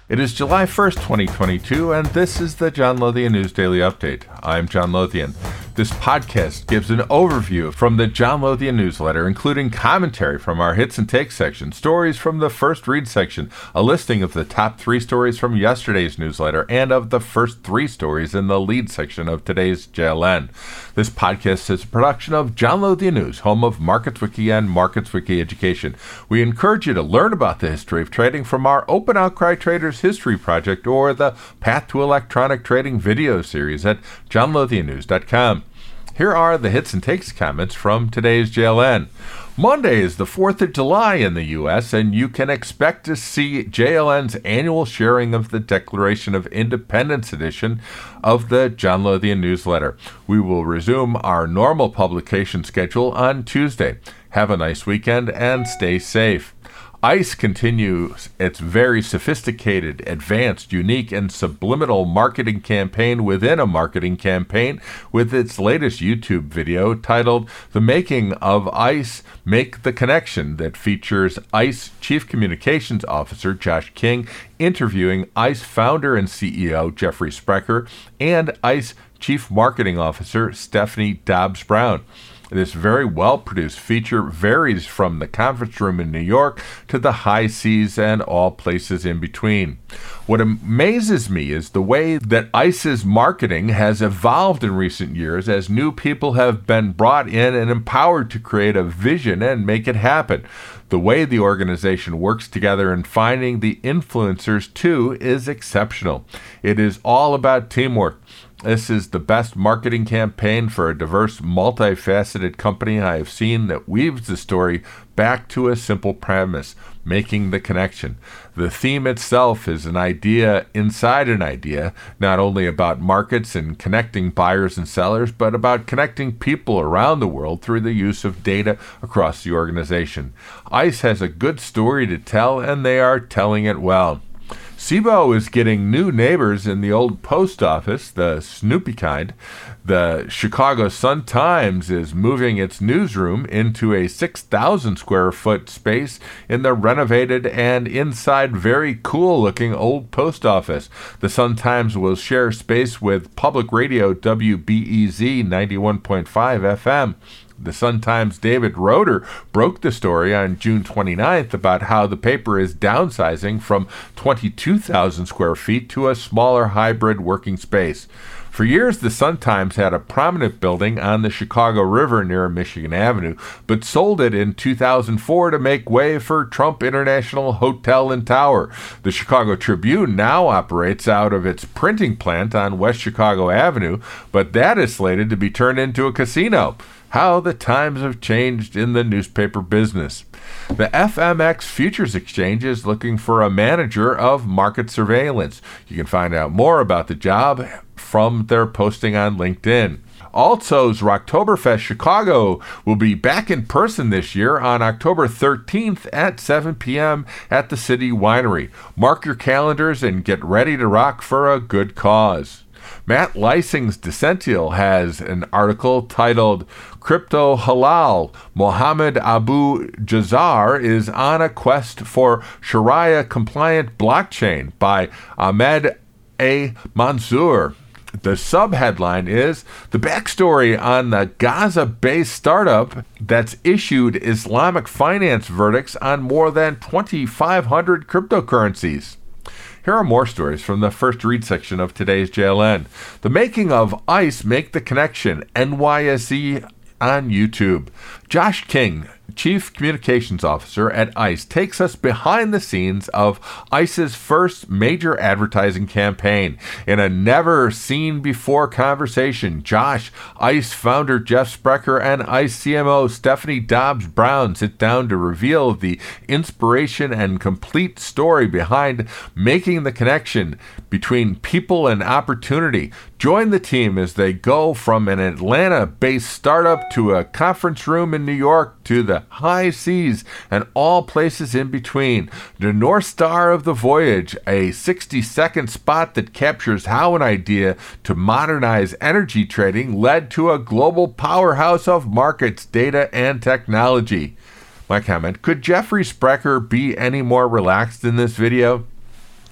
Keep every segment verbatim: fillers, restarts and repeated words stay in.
It is July first, twenty twenty-two, and this is the John Lothian News Daily Update. I'm John Lothian. This podcast gives an overview from the John Lothian newsletter, including commentary from our Hits and Takes section, stories from the First Read section, a listing of the top three stories from yesterday's newsletter, and of the first three stories in the lead section of today's J L N. This podcast is a production of John Lothian News, home of MarketsWiki and MarketsWiki Education. We encourage you to learn about the history of trading from our Open Outcry Traders History Project or the Path to Electronic Trading video series at john lothian news dot com. Here are the hits and takes comments from today's J L N. Monday is the fourth of July in the U S, and you can expect to see J L N's annual sharing of the Declaration of Independence edition of the John Lothian newsletter. We will resume our normal publication schedule on Tuesday. Have a nice weekend and stay safe. ICE continues its very sophisticated, advanced, unique, and subliminal marketing campaign within a marketing campaign with its latest YouTube video titled The Making of ICE Make the Connection, that features ICE Chief Communications Officer Josh King interviewing ICE founder and C E O Jeffrey Sprecher and ICE Chief Marketing Officer Stephanie Dobbs-Brown. This very well-produced feature varies from the conference room in New York to the high seas and all places in between. What amazes me is the way that ICE's marketing has evolved in recent years as new people have been brought in and empowered to create a vision and make it happen. The way the organization works together and finding the influencers too is exceptional. It is all about teamwork. This is the best marketing campaign for a diverse, multifaceted company I have seen that weaves the story back to a simple premise, making the connection. The theme itself is an idea inside an idea, not only about markets and connecting buyers and sellers, but about connecting people around the world through the use of data across the organization. ICE has a good story to tell, and they are telling it well. SIBO is getting new neighbors in the old post office, the Snoopy kind. The Chicago Sun-Times is moving its newsroom into a six thousand square foot space in the renovated and inside very cool-looking old post office. The Sun-Times will share space with public radio W B E Z ninety-one point five F M. The Sun-Times' David Roeder broke the story on June twenty-ninth about how the paper is downsizing from twenty-two thousand square feet to a smaller hybrid working space. For years, the Sun-Times had a prominent building on the Chicago River near Michigan Avenue, but sold it in two thousand four to make way for Trump International Hotel and Tower. The Chicago Tribune now operates out of its printing plant on West Chicago Avenue, but that is slated to be turned into a casino. How the times have changed in the newspaper business. The F M X Futures Exchange is looking for a manager of market surveillance. You can find out more about the job from their posting on LinkedIn. Alto's Rocktoberfest Chicago will be back in person this year on October thirteenth at seven p.m. at the City Winery. Mark your calendars and get ready to rock for a good cause. Matt Leising's Decential has an article titled Crypto Halal. Mohammed Abu Jazar is on a quest for Sharia-compliant blockchain by Ahmed A. Mansour. The subheadline is the backstory on the Gaza-based startup that's issued Islamic finance verdicts on more than twenty-five hundred cryptocurrencies. Here are more stories from the First Read section of today's J L N. The Making of ICE Make the Connection, N Y S E on YouTube. Josh King, Chief Communications Officer at ICE, takes us behind the scenes of ICE's first major advertising campaign. In a never-seen-before conversation, Josh, ICE founder Jeff Sprecher, and ICE C M O Stephanie Dobbs-Brown sit down to reveal the inspiration and complete story behind making the connection between people and opportunity. Join the team as they go from an Atlanta-based startup to a conference room in New York to the high seas and all places in between. The North Star of the voyage, a sixty-second spot that captures how an idea to modernize energy trading led to a global powerhouse of markets, data, and technology. My comment, could Jeffrey Sprecher be any more relaxed in this video?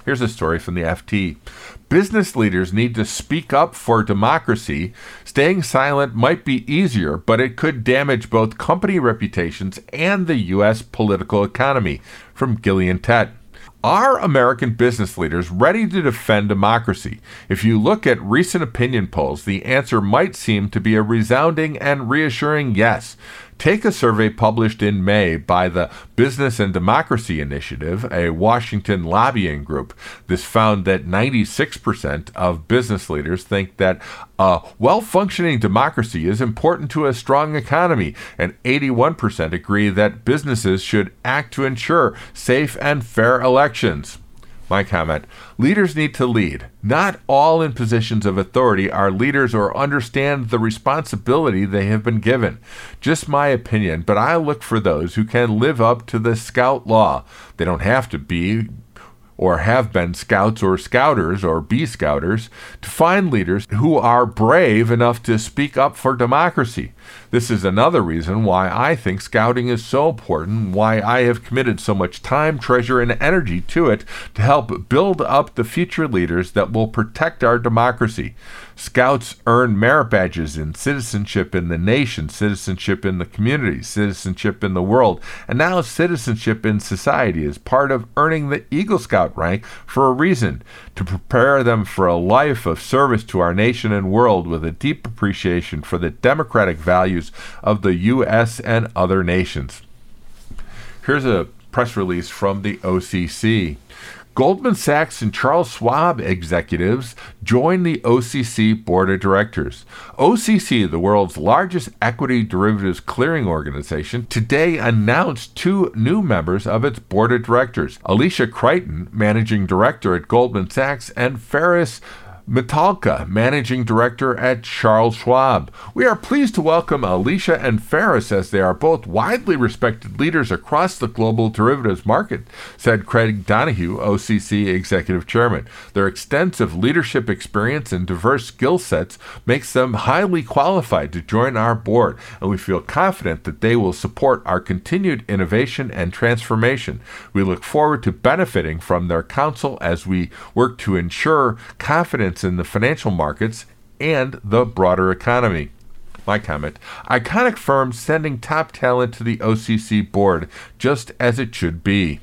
Here's a story from the F T. Business leaders need to speak up for democracy. Staying silent might be easier, but it could damage both company reputations and the U S political economy. From Gillian Tett. Are American business leaders ready to defend democracy? If you look at recent opinion polls, the answer might seem to be a resounding and reassuring yes. Take a survey published in May by the Business and Democracy Initiative, a Washington lobbying group. This found that ninety-six percent of business leaders think that a well-functioning democracy is important to a strong economy, and eighty-one percent agree that businesses should act to ensure safe and fair elections. My comment, leaders need to lead. Not all in positions of authority are leaders or understand the responsibility they have been given. Just my opinion, but I look for those who can live up to the Scout law. They don't have to be or have been scouts or scouters or be scouters, to find leaders who are brave enough to speak up for democracy. This is another reason why I think scouting is so important, why I have committed so much time, treasure, and energy to it to help build up the future leaders that will protect our democracy. Scouts earn merit badges in citizenship in the nation, citizenship in the community, citizenship in the world, and now citizenship in society as part of earning the Eagle Scout rank for a reason, to prepare them for a life of service to our nation and world with a deep appreciation for the democratic values of the U S and other nations. Here's a press release from the O C C. Goldman Sachs and Charles Schwab executives join the O C C Board of Directors. O C C, the world's largest equity derivatives clearing organization, today announced two new members of its Board of Directors, Alicia Crichton, Managing Director at Goldman Sachs, and Ferris Metalka, Managing Director at Charles Schwab. We are pleased to welcome Alicia and Ferris as they are both widely respected leaders across the global derivatives market, said Craig Donohue, O C C Executive Chairman. Their extensive leadership experience and diverse skill sets makes them highly qualified to join our board, and we feel confident that they will support our continued innovation and transformation. We look forward to benefiting from their counsel as we work to ensure confidence in the financial markets and the broader economy. My comment, iconic firms sending top talent to the O C C board, just as it should be.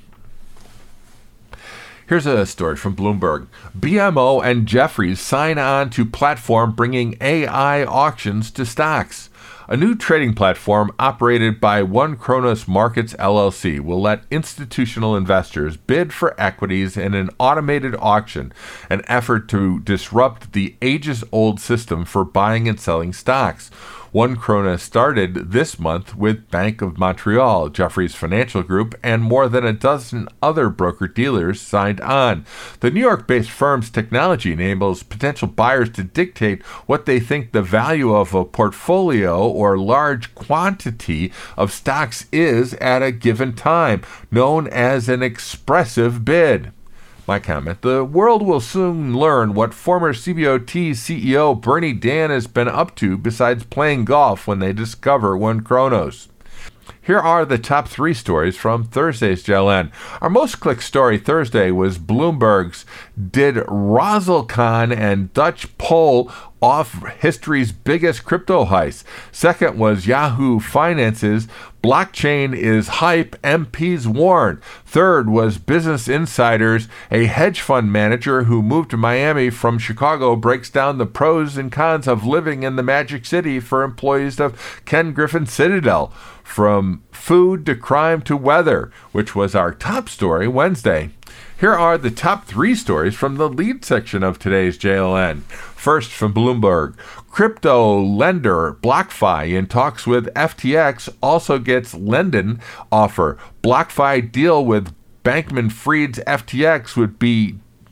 Here's a story from Bloomberg. B M O and Jefferies sign on to platform bringing A I auctions to stocks. A new trading platform operated by One Kronos Markets L L C will let institutional investors bid for equities in an automated auction, an effort to disrupt the ages-old system for buying and selling stocks. One Kronos started this month with Bank of Montreal, Jefferies Financial Group, and more than a dozen other broker-dealers signed on. The New York-based firm's technology enables potential buyers to dictate what they think the value of a portfolio or large quantity of stocks is at a given time, known as an expressive bid. My comment, the world will soon learn what former C B O T C E O Bernie Dan has been up to besides playing golf when they discover One Kronos. Here are the top three stories from Thursday's J L N. Our most clicked story Thursday was Bloomberg's Did Roselcan and Dutch pull off history's biggest crypto heist? Second was Yahoo Finance's Blockchain is hype, M Ps warn. Third was Business Insider's a hedge fund manager who moved to Miami from Chicago breaks down the pros and cons of living in the Magic City for employees of Ken Griffin Citadel. From food to crime to weather, which was our top story Wednesday. Here are the top three stories from the lead section of today's J L N. First from Bloomberg, crypto lender BlockFi in talks with F T X also gets lending offer. BlockFi deal with Bankman-Fried's F T X would be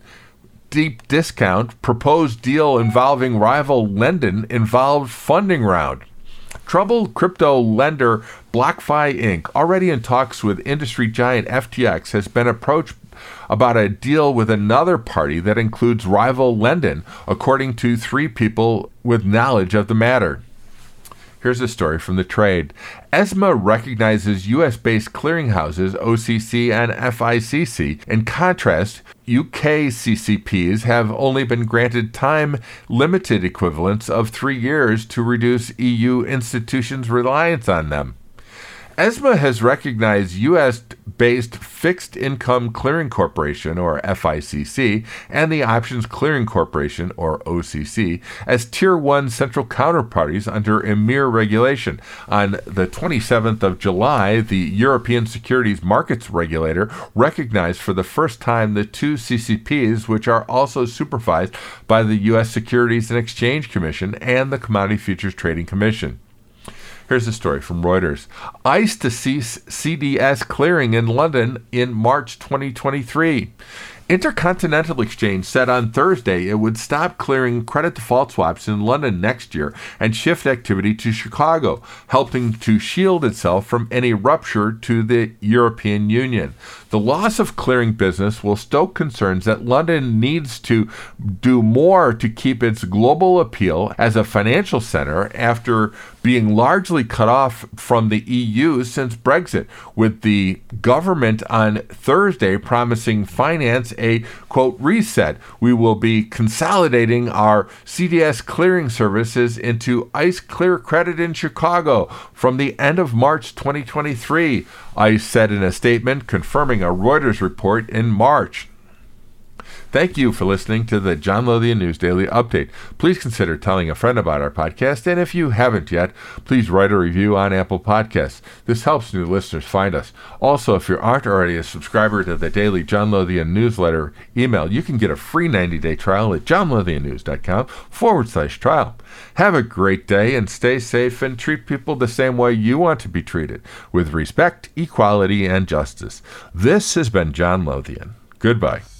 deep discount. Proposed deal involving rival lending involved funding round. Troubled crypto lender BlockFi Incorporated, already in talks with industry giant F T X, has been approached about a deal with another party that includes rival lending, according to three people with knowledge of the matter. Here's a story from the trade. ESMA recognizes U S-based clearinghouses O C C and F I C C. In contrast, U K C C Ps have only been granted time-limited equivalents of three years to reduce E U institutions' reliance on them. ESMA has recognized U S-based Fixed Income Clearing Corporation, or F I C C, and the Options Clearing Corporation, or O C C, as Tier one central counterparties under EMIR regulation. On the twenty-seventh of July, the European Securities Markets Regulator recognized for the first time the two C C Ps, which are also supervised by the U S Securities and Exchange Commission and the Commodity Futures Trading Commission. Here's a story from Reuters. ICE to cease C D S clearing in London in March twenty twenty-three. Intercontinental Exchange said on Thursday it would stop clearing credit default swaps in London next year and shift activity to Chicago, helping to shield itself from any rupture to the European Union. The loss of clearing business will stoke concerns that London needs to do more to keep its global appeal as a financial center after being largely cut off from the E U since Brexit, with the government on Thursday promising finance a, quote, reset. We will be consolidating our C D S clearing services into ICE Clear Credit in Chicago from the end of March twenty twenty-three, ICE said in a statement confirming a Reuters report in March. Thank you for listening to the John Lothian News Daily Update. Please consider telling a friend about our podcast, and if you haven't yet, please write a review on Apple Podcasts. This helps new listeners find us. Also, if you aren't already a subscriber to the daily John Lothian newsletter email, you can get a free ninety-day trial at johnlothiannews.com forward slash trial. Have a great day and stay safe and treat people the same way you want to be treated, with respect, equality, and justice. This has been John Lothian. Goodbye.